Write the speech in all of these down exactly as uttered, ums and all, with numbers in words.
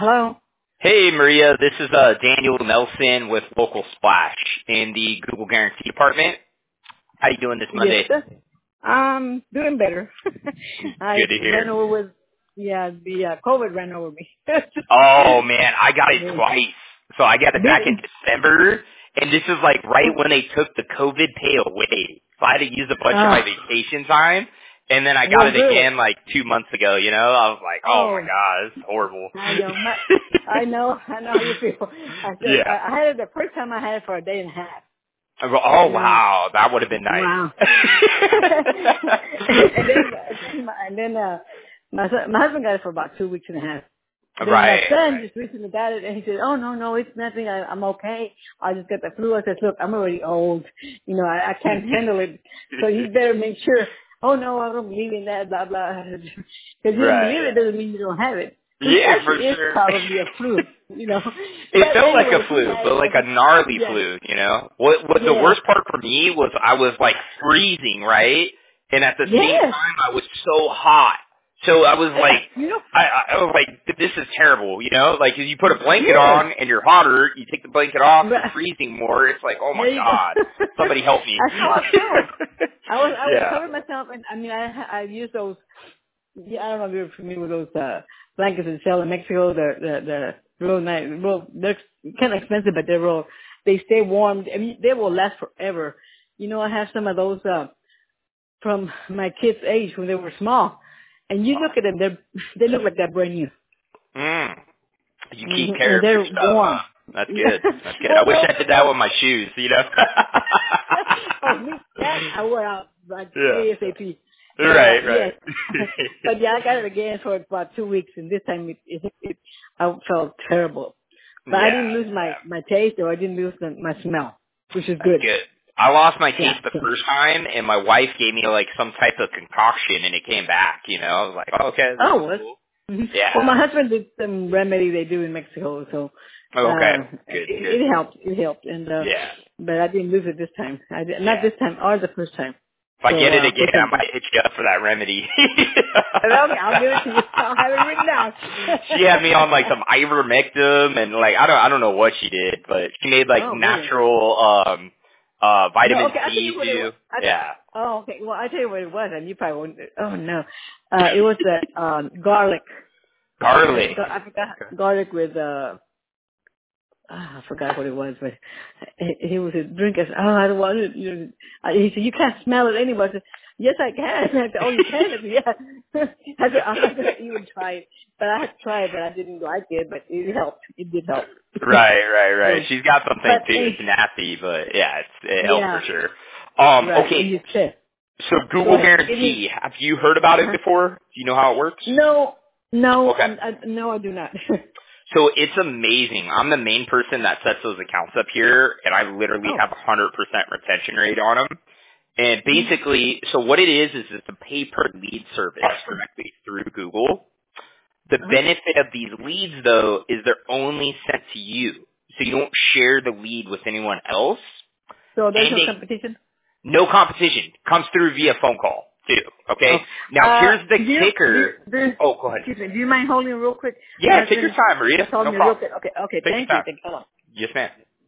Hello? Hey, Maria. This is uh, Daniel Nelson with Local Splash in the Google Guarantee Department. How you doing this Yes, Monday? sir. Um, doing better. I Good to ran hear. over with, yeah, the uh, COVID ran over me. Oh, man. I got it Did twice. So I got it back in it? December, and this is like right when they took the COVID pay away. So I had to use a bunch of Uh, my vacation time, and then I got well, it good. again like two months ago, you know? I was like, oh, my Oh, God, this is horrible. I know. My, I know. I know how you feel. I said, Yeah. I I had it the first time I had it for a day and a half. I go, oh, And then, wow. That would have been wow. nice. and then, and then, uh, my, son- my husband got it for about two weeks and a half. Then my Right, son right. just recently got it, and he said, "Oh no, no, it's nothing. I, I'm okay. I just got the flu." I said, "Look, I'm already old. You know, I, I can't handle it. So you better make sure." Oh no, I don't believe in that. Blah blah. Because you don't Right. believe it doesn't mean you don't have it. Which Yeah, for actually is sure. probably a flu. You know. It But felt like anyway, a he flu, had but it. like And a he, gnarly yeah, flu, you know? What what the yeah, worst part for me was I was like freezing, right? And at the same yes, time I was so hot. So I was yeah. like You know, I, I I was like, this is terrible, you know? Like, if you put a blanket yes. on and you're hotter, you take the blanket off, you're But freezing more. It's like, oh my there you go. God, somebody help me. That's how I felt. I was I was Yeah. covering myself, and I mean I I used those. Yeah, I don't know if you're familiar with those uh, blankets that sell in Mexico. The the the real nice, real they're kind of expensive, but they're real. They stay warm. I mean, they will last forever. You know, I have some of those uh, from my kids' age when they were small, and you look at them, they they look like they're brand new, Mm. You hmm keep care and of your they're stuff, huh? warm. That's Yeah. good. That's good. I Well, wish no, I did that well, with my shoes, you know? oh, me, that I wore out like yeah. ASAP. But uh, Right, right. yes, but yeah, I got it again for about two weeks, and this time it, it, it I felt terrible. But I yeah, didn't lose my yeah. my taste, or I didn't lose the, my smell, which is That's good. good. I lost my Yeah. taste the So. first time, and my wife gave me, like, some type of concoction, and it came back, you know? I was like, oh, okay, this Oh, is well, cool. mhm. Well, Yeah. my husband did some remedy they do in Mexico, so Oh, okay. uh Good, it, good. it helped. It helped, and uh Yeah. but I didn't lose it this time. I did, not Yeah. this time, or the first time. If I So get it uh again, I fortunately. might hit you up for that remedy. Okay, I'll give it to you. I'll have it written down. She had me on like some ivermectin and like I don't I don't know what she did, but she made like Oh, really? natural um uh No, vitamin okay, I'll tell C you what it was. too. I, Yeah. oh, okay. Well, I'll tell you what it was, and you probably won't. Oh, no. Uh, it was the um, garlic. The, Garlic. gar- I forgot Okay. garlic with, uh, ah, I forgot what it was, but he, he was a drinker. Oh, I don't want it. You know, I- he said, you can't smell it anyway. I said, yes, I can. I said, oh, you can? I said, yeah. I said, I'm not going to even try it. But I had to try it, but I didn't like it, but it helped. It did help. Right, right, right. So, She's got something but, too. eh, It's nasty, but yeah, it's it helped for yeah, sure. Um, right. okay. And you said, So go Google ahead. Give me, Guarantee, have you heard about it uh-huh. before? Do you know how it works? No, no, Okay. I'm, I, no, I do not. So it's amazing. I'm the main person that sets those accounts up here, and I literally oh. have a one hundred percent retention rate on them. And Mhm. basically, so what it is, is it's a pay-per-lead service directly through Google. The Uh-huh. benefit of these leads, though, is they're only sent to you. So you don't share the lead with anyone else. So there's And no they, competition? no competition. Comes through via phone call, too. Okay? Oh. Now, Uh, here's the do you, do you, kicker. do you, Oh, go ahead. excuse me, do you mind holding real quick? My Yeah, take your husband time, Maria. told No me real problem. quick. Okay, okay, Take your thank you. time. Thank you. Hold on. Yes, ma'am.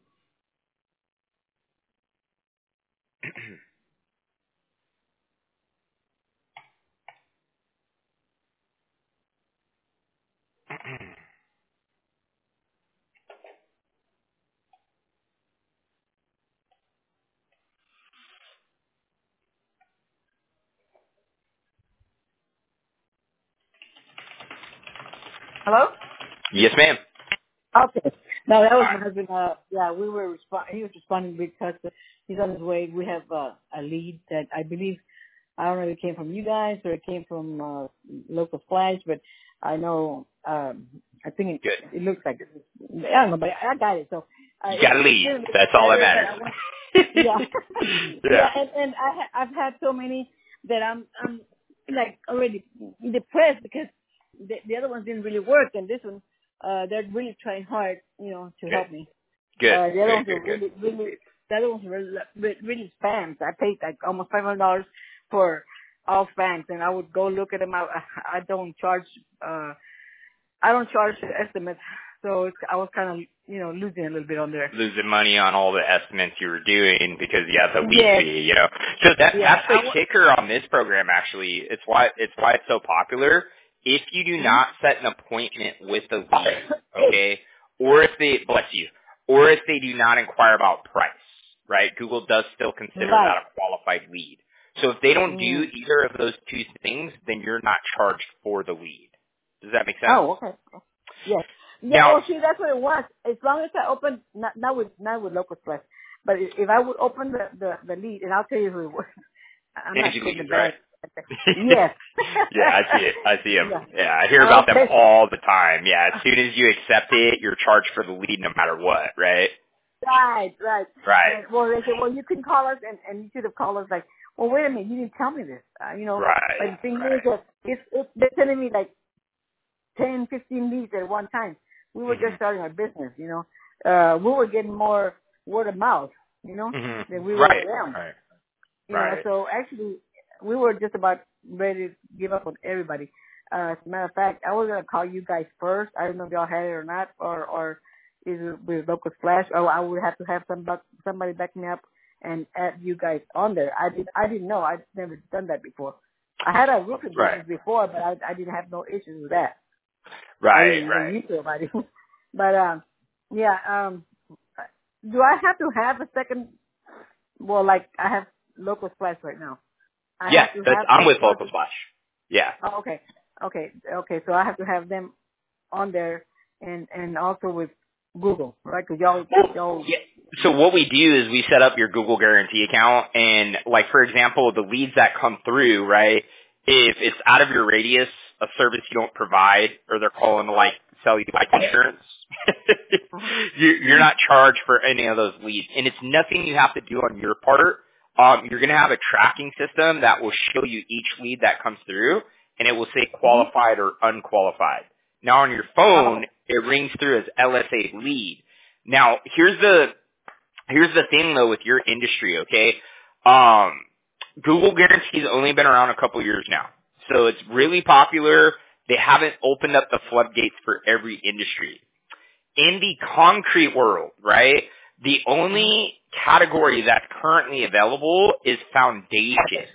Hello? Yes, ma'am. Okay. No, that was All my husband. Uh, yeah, we were respond. He was responding because he's on his way. We have uh, a lead that I believe I don't know if it came from you guys or it came from uh, local flags, but I know um, I think Good. it, it looks like it. I don't know, but I got it. So uh, You it's, got a it's lead. getting a little That's bit all that better, but matters. I want. Yeah, yeah, yeah. and and I ha- I've had so many that I'm I'm like already depressed because the, the other ones didn't really work, and this one uh, they're really trying hard, you know, to Good. help me. Good. Uh, the other Good. ones Good. are Good. really, really, the other ones are really, really really spams. I paid like almost five hundred dollars for all spams, and I would go look at them. I, I don't charge, uh, I don't charge the estimates, so it's, I was kind of, you know, losing a little bit on there. Losing money on all the estimates you were doing because you have the lead Yes. fee, you know. So that Yeah, that's the I w- kicker on this program. Actually, it's why it's why it's so popular. If you do not set an appointment with the lead, okay, or if they bless you, or if they do not inquire about price, right? Google does still consider right. that a qualified lead. So if they don't do Mm. either of those two things, then you're not charged for the lead. Does that make sense? Oh, okay. Yes. Yeah, Now, well, see, that's what it was. As long as I open, not, not with, not with Local Express, but if if I would open the, the, the lead, and I'll tell you who it was. I'm not Angie putting the leads, right? bad. Yes. Yeah, I see it. I see them. Yeah. Yeah, I hear about them Okay. all the time. Yeah, as soon as you accept it, you're charged for the lead no matter what, right? Right, right. Right. And, well, they said, well, you can call us, and, and you should have called us like, well, wait a minute, you didn't tell me this, uh, you know. But Right. the thing Right. is that it's, it's, they're sending me like ten, fifteen leads at one time. We were just Mhm. starting our business, you know. Uh, we were getting more word of mouth, you know, than we Mhm. were Right. them. Right. You know, Right. so actually, we were just about ready to give up on everybody. Uh, as a matter of fact, I was gonna call you guys first. I don't know if y'all had it or not, or or is it with Local Splash, or I would have to have somebody somebody back me up and add you guys on there. I did I didn't know. I'd never done that before. I had a roofing Right. business before, but I I didn't have no issues with that. I Right. didn't even Right. use nobody. But um, yeah. Um, do I have to have a second? Well, like I have Local Splash right now. I Yeah, have to that's have I'm a with Local person. Splash. Yeah. Oh, okay, okay, okay. So I have to have them on there, and and also with Google, right? Because y'all Well, y'all. yeah. So what we do is we set up your Google Guarantee account, and like for example, the leads that come through, right? If it's out of your radius, a service you don't provide, or they're calling to like sell you like insurance, Uh-huh. you- you're not charged for any of those leads, and it's nothing you have to do on your part. Um, you're going to have a tracking system that will show you each lead that comes through, and it will say Mm-hmm. qualified or unqualified. Now on your Oh. phone, it rings through as L S A lead. Now, here's the here's the thing though with your industry, okay? Um, Google Guarantee's only been around a couple years now, so it's really popular. They haven't opened up the floodgates for every industry. In the concrete world, right? The only category that's currently available is foundation.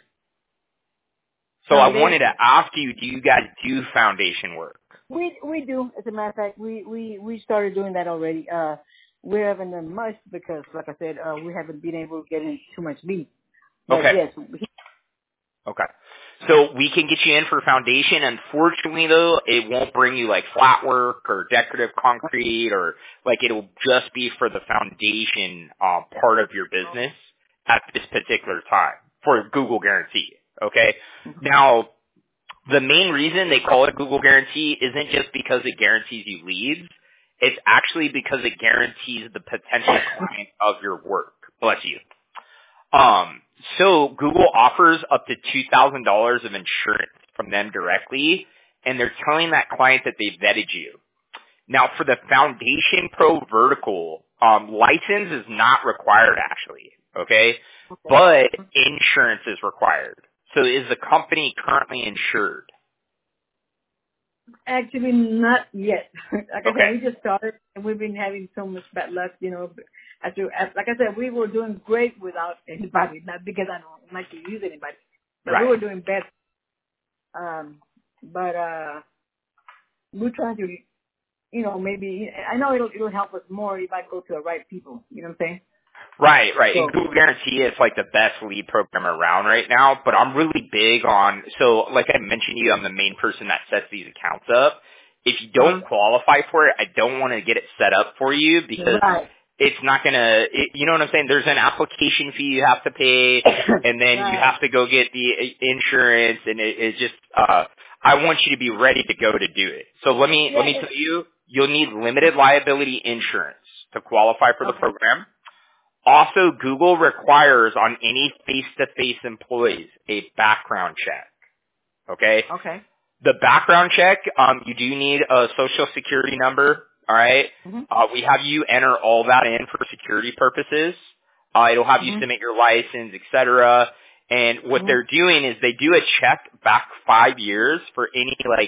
So I wanted to Foundation. ask you, do you guys do foundation work? We we do. As a matter of fact, we we we started doing that already. Uh, we haven't done much because, like I said, uh, we haven't been able to get in too much lead. But Okay. yes, we, Okay. So we can get you in for foundation. Unfortunately though, it won't bring you like flat work or decorative concrete or like it'll just be for the foundation uh, part of your business at this particular time for Google Guarantee. Okay. Now, the main reason they call it Google Guarantee isn't just because it guarantees you leads. It's actually because it guarantees the potential client of your work. Bless you. Um, so Google offers up to two thousand dollars of insurance from them directly, and they're telling that client that they vetted you. Now, for the Foundation Pro Vertical, um, license is not required actually, okay? okay. But insurance is required. So is the company currently insured? Actually, not yet. Like I said, Okay. we just started, and we've been having so much bad luck. You know, as you, as, like I said, we were doing great without anybody. Not because I don't like to use anybody, but we Right. were doing bad. Um, but uh, we're trying to, you know, maybe I know it'll it'll help us more if I go to the right people. You know what I'm saying? Right, right. And So. Google Guarantee is like the best lead program around right now, but I'm really big on, so like I mentioned to you, I'm the main person that sets these accounts up. If you Uh-huh. don't qualify for it, I don't want to get it set up for you because Right. it's not going to, you know what I'm saying? There's an application fee you have to pay, and then you Right. have to go get the insurance, and it, it's just, uh, I want you to be ready to go to do it. So let me, let Yeah. me It, tell you, you'll need limited liability insurance to qualify for the okay. program. Also, Google requires on any face-to-face employees a background check. Okay? Okay. The background check, um, you do need a social security number. All right? Mhm. Uh, we have you enter all that in for security purposes. Uh, it'll have you Mhm. submit your license, et cetera. And what Mhm. they're doing is they do a check back five years for any like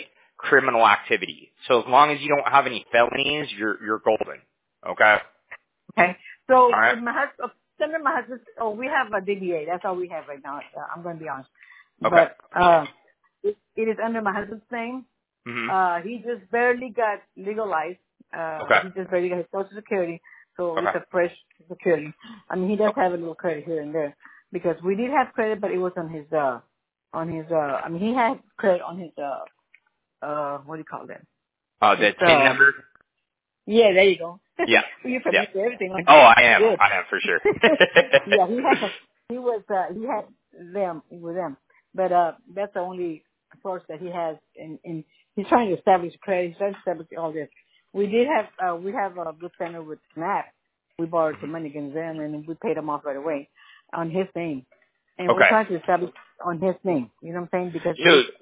criminal activity. So as long as you don't have any felonies, you're you're golden. Okay. Okay. So All right. my husband, some of my husband, oh, we have a D B A. That's all we have right now. Uh, I'm going to be honest. Okay. But uh, it, it is under my husband's name. Mm-hmm. Uh, he just barely got legalized. Uh, Okay. he just barely got his Social Security, so Okay. it's a fresh security. I mean, he does Okay. have a little credit here and there because we did have credit, but it was on his, uh, on his, uh, I mean, he had credit on his, uh, uh, what do you call that? Uh, the It's, T I N uh, number. yeah, there you go. Yeah. You Yeah. pronounce everything like Oh, I am. good. I am for sure. Yeah, he had, he was, uh, he had them with them, but uh, that's the only source that he has, and, and he's trying to establish credit. He's trying to establish all this. We did have, uh, we have a good center with Snap. We borrowed some money against them, and we paid him off right away on his name. And we're Okay. trying to establish on his name. You know what I'm saying? Because it So is,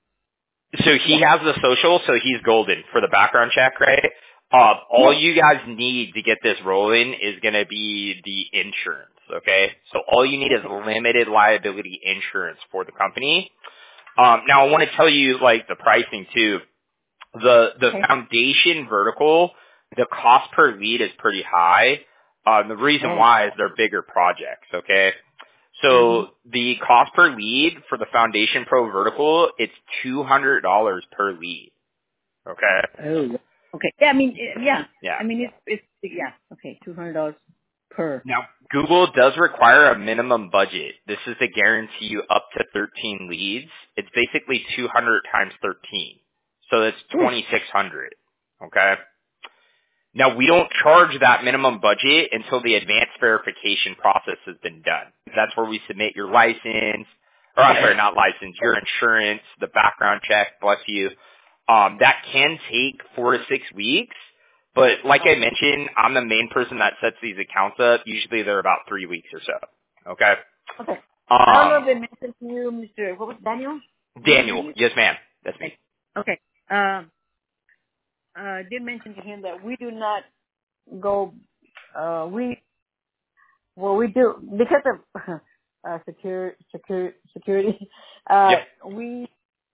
so he yeah. has the social, so he's golden for the background check, right? Uh, all Yes. you guys need to get this rolling is going to be the insurance, okay? So all you need is Okay. limited liability insurance for the company. Um, now I want to tell you like the pricing too. The the Okay. foundation vertical, the cost per lead is pretty high. Um, the reason Oh. why is they're bigger projects, okay? Mm-hmm. So the cost per lead for the Foundation Pro vertical, it's two hundred dollars per lead, okay? Oh. Okay. Yeah, I mean, eh, yeah. Yeah. I mean, it's, it's, yeah. Okay, two hundred dollars per. Now, Google does require a minimum budget. This is to guarantee you up to thirteen leads. It's basically two hundred times thirteen. So that's Ooh. twenty-six hundred, okay? Now, we don't charge that minimum budget until the advanced verification process has been done. That's where we submit your license, or I'm sorry, not license, your insurance, the background check, bless you. Um, that can take four to six weeks, but like I mentioned, I'm the main person that sets these accounts up. Usually they're about three weeks or so. Okay? Okay. I don't know Um, if they mentioned to you, Mister What was Daniel? Was it Daniel, Daniel? yes ma'am, that's me. Okay. Okay. Um, uh, did mention to him that we do not go. Uh, we well, we do because of uh, secure, secure, security. Uh, Yep, we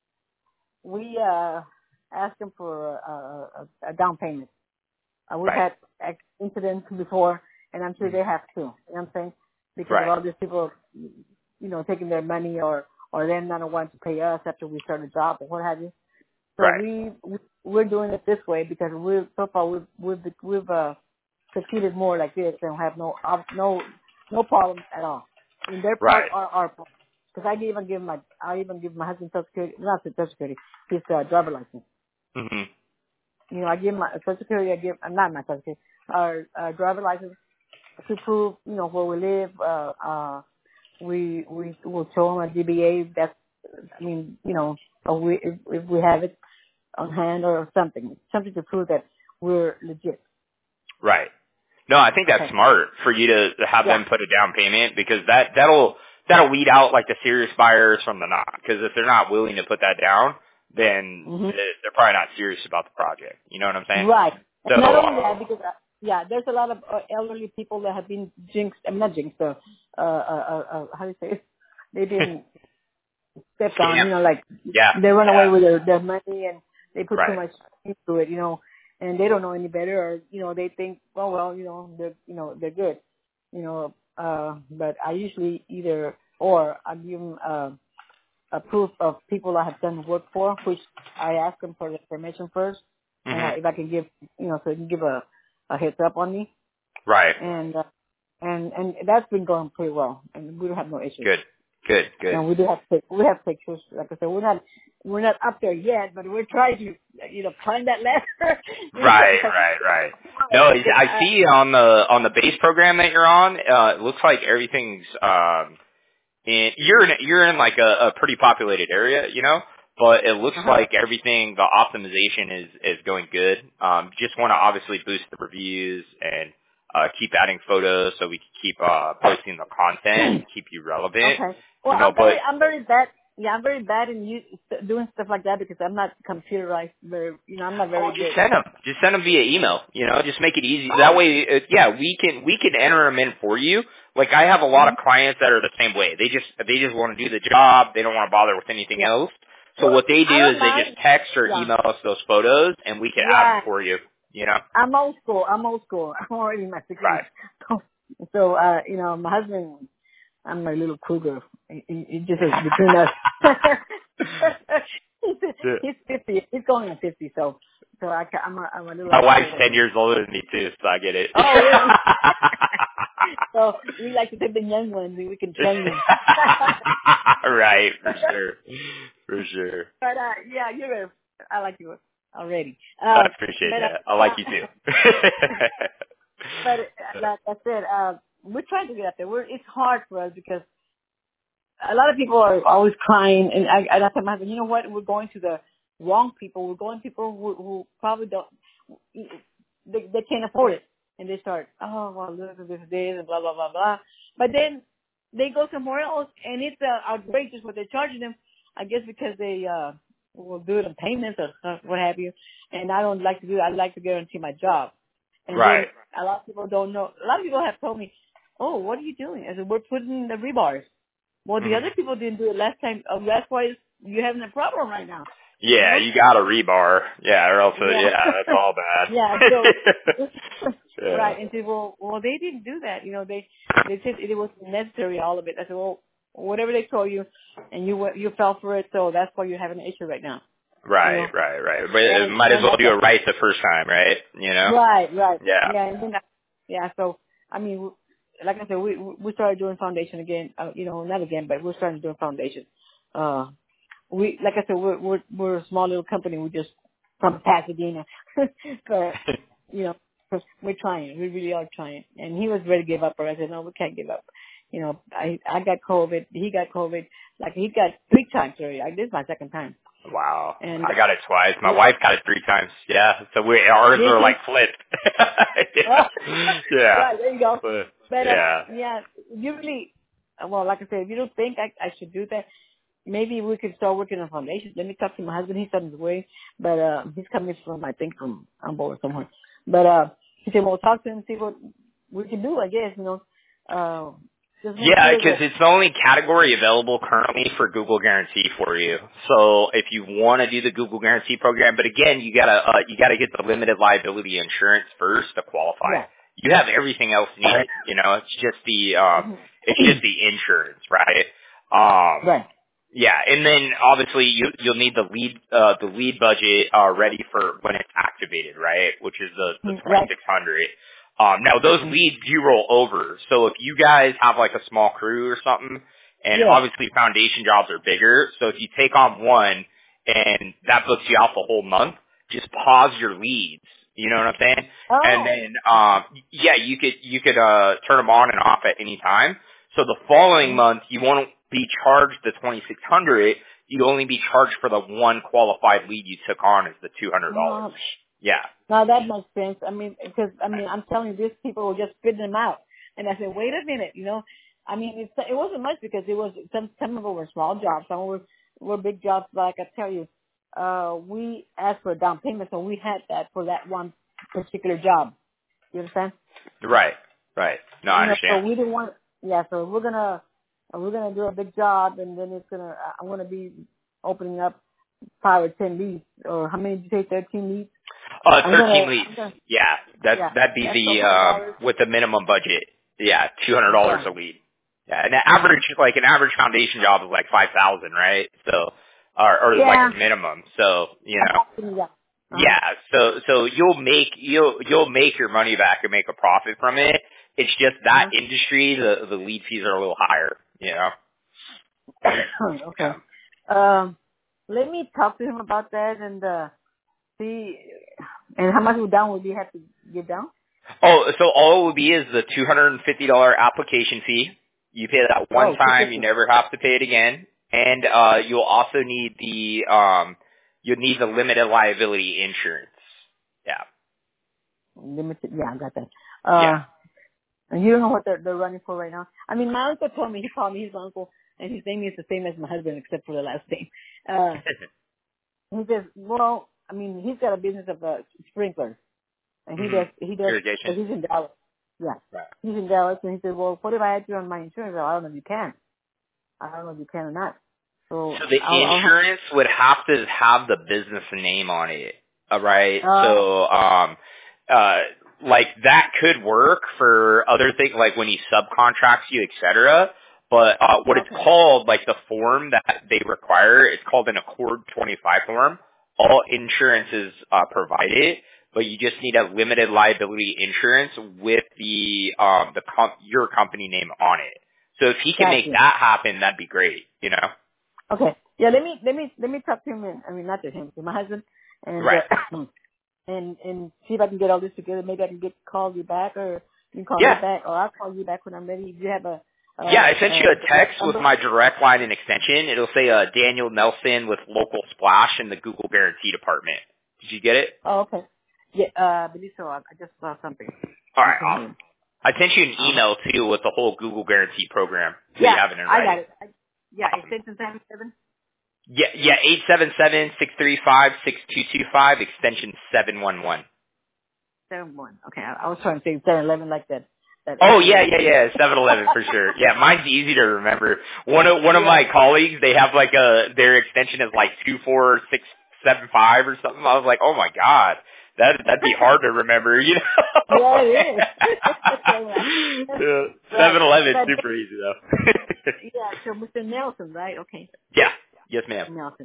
we uh ask them for a, a, a down payment. Uh, we've right. had ex- incidents before, and I'm sure Mhm. they have too. You know what I'm saying? Because of Right, all these people, you know, taking their money or or them not wanting to pay us after we start a job or what have you. So right, we we- we're doing it this way because we so far we've we've we've uh, succeeded more like this and have no ob- no no problems at all. I mean, their part right. are our part. Because I even give my I even give my husband social security, not social security, his uh, driver license. hmm You know, I give my social security, I give uh, not my social security, our uh, driver license to prove you know where we live. Uh, uh, we we will show them a D B A. That's I mean you know or we if, if we have it on hand or something, something to prove that we're legit. Right. No, I think that's Okay. smart for you to have Yeah. them put a down payment because that that'll that'll weed out like the serious buyers from the not. Because if they're not willing to put that down, then Mhm. they- they're probably not serious about the project. You know what I'm saying? Right. So, And not only uh, that, because uh, yeah, there's a lot of uh, elderly people that have been jinxed. I'm not jinxed. Uh, uh, uh, uh, how do you say it? They've been stepped on. scam. You know, like Yeah. they run away Yeah. with their their money and they put too Right. much into it. You know, and they don't know any better, or you know, they think, well, well, you know, they're you know they're good. You know, uh, but I usually either or I give them uh, a proof of people I have done work for, which I ask them for the information first, and I, hmm if I can give, you know, so they can give a, a heads up on me, Right. and uh, and and that's been going pretty well, and we don't have no issues. Good. Good. Good. And we do have to, we have pictures, like I said, we're not we're not up there yet, but we're trying to, you know, climb that ladder. you Right, know. right, right. No, it's- Because I I, see on the on the base program that you're on. Uh, it looks like everything's um, in. You're in you're in like a, a pretty populated area, you know. But it looks uh-huh. like everything, the optimization is is going good. Um, just want to obviously boost the reviews and uh, keep adding photos so we can keep uh, posting the content and keep you relevant. Okay. Well, You know, I'm very, but I'm very bad. Yeah, I'm very bad in you, doing stuff like that because I'm not computerized. Very, you know, I'm not oh, very just good. send them. Just send them via email. You know, just make it easy. That Oh. way, it, yeah, we can we can enter them in for you. Like I have a lot Mm-hmm. of clients that are the same way. They just they just want to do the job. They don't want to bother with anything Yeah. else. So Well, what they do I don't is they mind. just text or Yeah. email us those photos, and we can add them Right. for you. You know. I'm old school. I'm old school. I'm already in my sixties. Right. So, so, uh, you know, my husband, I'm my little cougar. He, he he just is between us. he's, Yeah. he's fifty. He's going on fifty. So, so I, ca- I'm a, I'm a little My old wife's school with ten him. years older than me too, so I get it. Oh, really? So we like to take the young ones and we can train them. Right, for sure, for sure. But uh, yeah, you're a, I like you already. I Uh, appreciate but uh, that. I like you too. but uh, like I said, uh, we're trying to get up there. We're, it's hard for us because a lot of people are always crying, and I, and I tell my husband, you know what? We're going to the wrong people. We're going to people who, who probably don't, they, they can't afford it, and they start, oh well, look at this, this, and blah blah blah blah. But then they go somewhere else, and it's uh, outrageous what they're charging them. I guess because they uh will do it in payments or stuff, what have you. And I don't like to do that. I like to guarantee my job. And then Right. a lot of people don't know. A lot of people have told me, oh, what are you doing? I said, we're putting the rebars. Well, the Hmm. other people didn't do it last time. Uh, that's why you're having a problem right now. You Yeah, know? you got a rebar. Yeah, or else, uh, Yeah. yeah, that's all bad. yeah. So, Yeah. right. And said, well, well, they didn't do that. You know, they they said it was necessary, all of it. I said, well, whatever they told you, and you went- you fell for it, so that's why you're having an issue right now. You Right, know. right, right. But it And might as and well that's do a, it right the first time, right? You know? right, right. Yeah. Yeah. And then that, yeah. So I mean, w- like I said, we we started doing foundation again. Uh, you know, not again, but we're starting to do foundation. Uh, we like I said, we're we're we're a small little company. We just from Pasadena, but you know, we're trying. We really are trying. And he was ready to give up, but I said, no, we can't give up. You know, I I got COVID. He got COVID. Like he got three times already. I, this is my second time. Wow. And I got it twice. My yeah, wife got it three times. Yeah. So we ours did are he? like flipped. Oh, yeah. Yeah. right, there you go. But, But uh, yeah. yeah, you really, well, like I said, if you don't think I, I should do that, maybe we could start working on foundation. Let me talk to my husband. He's on his way, but uh, he's coming from, I think, from on board somewhere. But uh, he said, well, talk to him and see what we can do. I guess you know, uh, just make Yeah, sure because that. it's the only category available currently for Google Guarantee for you. So if you want to do the Google Guarantee program, but again, you gotta uh, you gotta get the limited liability insurance first to qualify. Yeah. You have everything else needed. You know, it's just the um, it's just the insurance, right? Um, Right. yeah, and then obviously you you'll need the lead uh the lead budget uh ready for when it's activated, right? Which is the the twenty Right. six hundred. Um now those leads do roll over. So if you guys have like a small crew or something, and Yes. obviously foundation jobs are bigger, so if you take on one and that books you out the whole month, just pause your leads. You know what I'm saying? And Oh. then um yeah, you could you could uh turn them on and off at any time. So the following Mhm. month, you won't be charged the twenty-six hundred. You'd only be charged for the one qualified lead you took on as the two hundred dollars. Um, Yeah. now that makes sense. I mean, because I mean, I'm telling you, these people were just spitting them out, and I said, wait a minute, you know. I mean, it's, it wasn't much because it was some some of them were small jobs, some were were big jobs. But like I tell you, uh, we asked for a down payment, so we had that for that one particular job. You understand? Right. Right. No, I You know, so understand. we didn't want. Yeah, so we're gonna we're gonna do a big job, and then it's gonna I'm gonna be opening up five or ten leads, or how many did you say? Thirteen leads. Uh, I'm thirteen gonna, leads. I'm gonna, Yeah. That yeah, that'd be that's a the hundred um dollars. with the minimum budget. Yeah, two hundred dollars Yeah. a lead. Yeah, and the average like an average foundation job is like five thousand, right? So, or or like Yeah. a minimum. So you know. Yeah. Uh-huh. Yeah, so so you'll make you'll you'll make your money back and make a profit from it. It's just that Uh-huh. industry, the the lead fees are a little higher, you know. Okay. Yeah. Um, let me talk to him about that and uh see. And how much down would you have to get down? Oh, so all it would be is the two hundred and fifty dollar application fee. You pay that one Oh, two time, you fifty. never have to pay it again, and uh you'll also need the um you'll need the limited liability insurance. Yeah. Limited. Yeah, I got that. Yeah. Uh, and you don't know what they're they're running for right now. I mean, my uncle told me he called me his uncle, and his name is the same as my husband except for the last name. Uh, he says, well, I mean, he's got a business of uh, sprinklers. And he hmm does, he does, Irrigation. because he's in Dallas. Yeah. Right. He's in Dallas, and he said, well, what if I had you on my insurance? I don't know if you can. I don't know if you can or not. So, So the I'll, I'll insurance would have to have the business name on it, all right? uh, So, um, uh, like that could work for other things, like when he subcontracts you, et cetera. But uh, what it's okay. called, like the form that they require, it's called an Accord twenty-five form. All insurance is uh, provided, but you just need a limited liability insurance with the um, the com- your company name on it. So if he can make Gotcha. that happen, that'd be great. You know. Okay. Yeah, let me, let me, let me talk to him and, I mean, not to him, to my husband and, Right. uh, and, and see if I can get all this together. Maybe I can get, call you back or you can call me Yeah. back or I'll call you back when I'm ready. Do you have a, Yeah, uh, I sent uh, you a direct text with number? my direct line and extension. It'll say uh, Daniel Nelson with Local Splash in the Google Guarantee Department. Did you get it? Oh, okay. Yeah, uh, I believe so. I, I just saw something. All What's right, your awesome. name? I sent you an Uh, email, too, with the whole Google Guarantee program, so you yeah, have it in I got writing. it. I, yeah, Awesome. extension seven seven Yeah, yeah, eight seven seven, six three five, six two two five, extension seven one one. seven one. Okay, I, I was trying to say seven eleven like that. That Oh eighteen yeah, eighteen. yeah, yeah, seven eleven for sure. Yeah, mine's easy to remember. One of one of Yeah. my colleagues, they have like a their extension is like two four six seven five or something. I was like, oh my god, that that'd be hard to remember, you know? Yeah, it is. yeah, Right. seven eleven, But super easy though. yeah, so Mister Nelson, right? Okay, yeah, yes, ma'am. Nelson.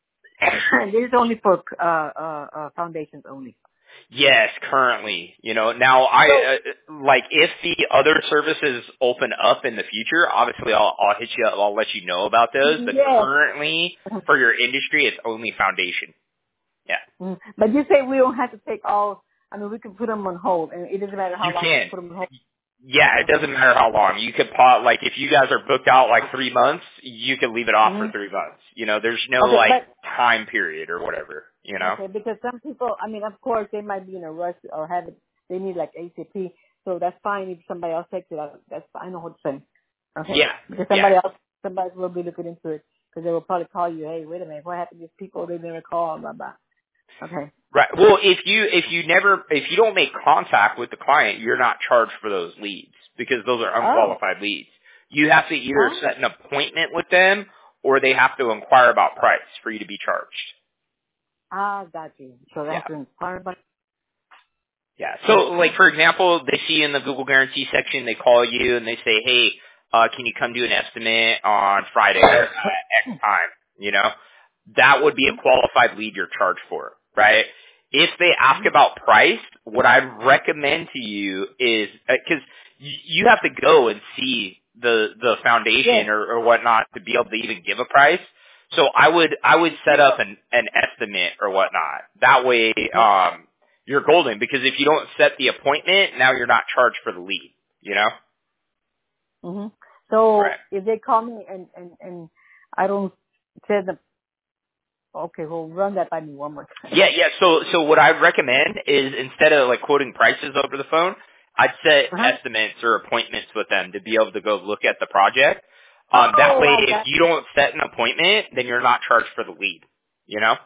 And this is only for uh uh, uh foundations only. Yes, currently, you know, now So I, uh, like, if the other services open up in the future, obviously I'll, I'll hit you up, I'll let you know about those, but yes. currently, for your industry, it's only foundation. Yeah. Mm. But you say we don't have to take all. I mean, we can put them on hold, and it doesn't matter You how long we can. put them on hold. Yeah, it Okay. doesn't matter how long. You could pot, like, if you guys are booked out like three months, you can leave it off for hmm three months. You know, there's no, Okay, like, but time period or whatever, you know? okay, because some people, I mean, of course, they might be in a rush or have it. They need like A C P, so that's fine if somebody else takes it out. That's fine. I know what to say. Okay, Yeah, because yeah. somebody else, somebody will be looking into it because they will probably call you. Hey, wait a minute, what happened to these people? They never call. Blah blah. Okay. Right. Well, if you if you never if you don't make contact with the client, you're not charged for those leads because those are Oh. unqualified leads. You have to either Oh. set an appointment with them or they have to inquire about price for you to be charged. Ah, got you. So they Yeah. have to inquire about. Yeah. So, like for example, they see in the Google Guarantee section, they call you and they say, "Hey, uh, can you come do an estimate on Friday at X time?" You know, that would be a qualified lead you're charged for, right? If they ask Mm-hmm. about price, what I'd recommend to you is because you have to go and see the the Yes. foundation or, or whatnot to be able to even give a price. So I would I would set up an an estimate or whatnot. That way, um, you're golden because if you don't set the appointment, now you're not charged for the lead, you know? Mm-hmm. So Right. if they call me and and and I don't say the okay, well run that by me one more time. Yeah, yeah. So, so what I'd recommend is instead of like quoting prices over the phone, I'd set Uh huh. estimates or appointments with them to be able to go look at the project. Um, that Oh, way, I if got. you don't set an appointment, then you're not charged for the lead, you know?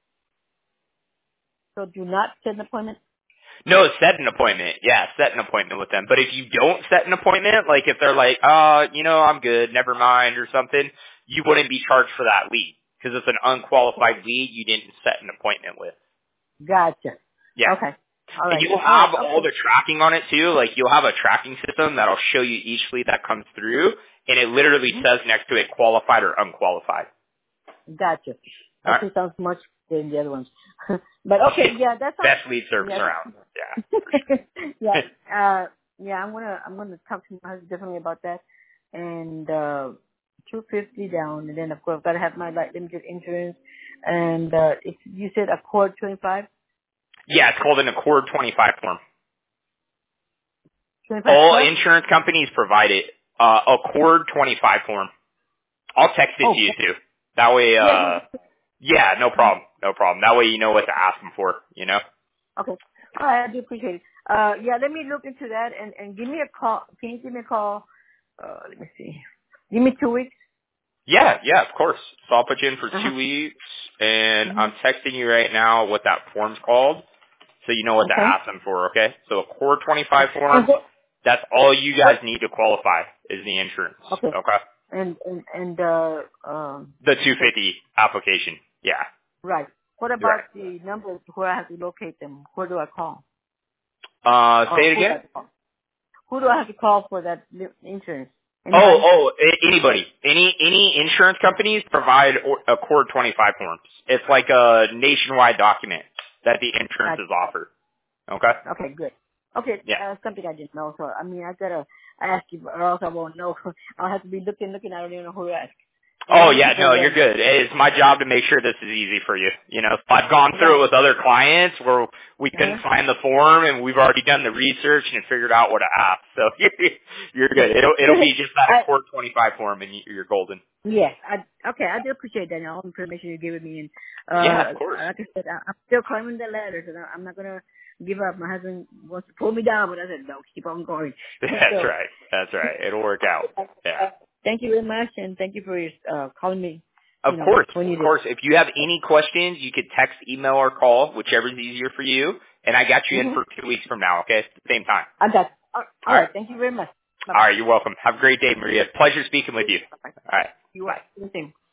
So do not set an appointment. No, set an appointment. Yeah, set an appointment with them. But if you don't set an appointment, like if they're like, uh, you know, I'm good, never mind, or something, you wouldn't be charged for that lead because it's an unqualified lead you didn't set an appointment with. Gotcha. Yeah. Okay. All And right. you'll All right. have all Okay. the tracking on it too. Like you'll have a tracking system that'll show you each lead that comes through, and it literally says next to it qualified or unqualified. Gotcha. All right. Okay, sounds much better than the other ones. But okay, yeah, that sounds. Best lead service Yeah. around. Yeah. yeah. Uh, yeah. I'm gonna I'm gonna talk to my husband definitely about that. And uh, two fifty down, and then of course I've got to have my like limited insurance. And uh, if you said a cord twenty five, Yeah, it's called an Accord twenty-five form. twenty five All plus. insurance companies provide it. Uh, Accord twenty-five form. I'll text it Oh, to you too. That way, yeah. uh, yeah, no yeah. problem. No problem. That way you know what to ask them for, you know? Okay. All right, I do appreciate it. Uh, yeah, let me look into that and, and give me a call. Can you give me a call? Uh, let me see. Give me two weeks. Yeah, yeah, of course. So I'll put you in for Uh-huh. two weeks, and Mm-hmm. I'm texting you right now what that form's called, so you know what to Okay. ask them for, okay? So a Core twenty-five And form, what, that's all you guys what, need to qualify is the insurance, okay. okay? And and and uh um The two fifty application. Yeah. right. What about Right. the numbers where I have to locate them? Where do I call? Uh, Or say it who do again? I call? Who do I have to call for that li- insurance? Oh, Anybody? oh, a- anybody. Any, any insurance companies provide or, a Cord twenty-five forms. It's like a nationwide document that the Right. insurances offer. Okay? Okay, good. Okay, Yeah. uh, something I didn't know. So I mean, I gotta ask you, or else I won't know. I'll have to be looking, looking. I don't even know who to ask. And Oh then yeah, people no, you're will. good. It's my job to make sure this is easy for you. You know, I've gone through Right. it with other clients where we Uh-huh. couldn't find the form and we've already done the research and figured out what to ask. So you're good. It'll it'll be just that I, Cord twenty-five form and you're golden. yes. I, okay, I do appreciate that and all the information you're giving me. And Yeah, uh, of course. like I said, I, I'm still climbing the ladder, so I'm not gonna give up. My husband wants to pull me down, but I said no, keep on going. That's so, right. That's right. It'll work out. Yeah. uh, thank you very much, and thank you for your, uh, calling me. Of You know, course, when you of did. course. If you have any questions, you could text, email, or call, whichever's easier for you. And I got you in Mm-hmm. for two weeks from now, okay? At the same time. I got. All All all right. right. Thank you very much. Bye All bye. right, you're welcome. Have a great day, Maria. Pleasure speaking with you. Bye bye. All right. You Bye. are. The same.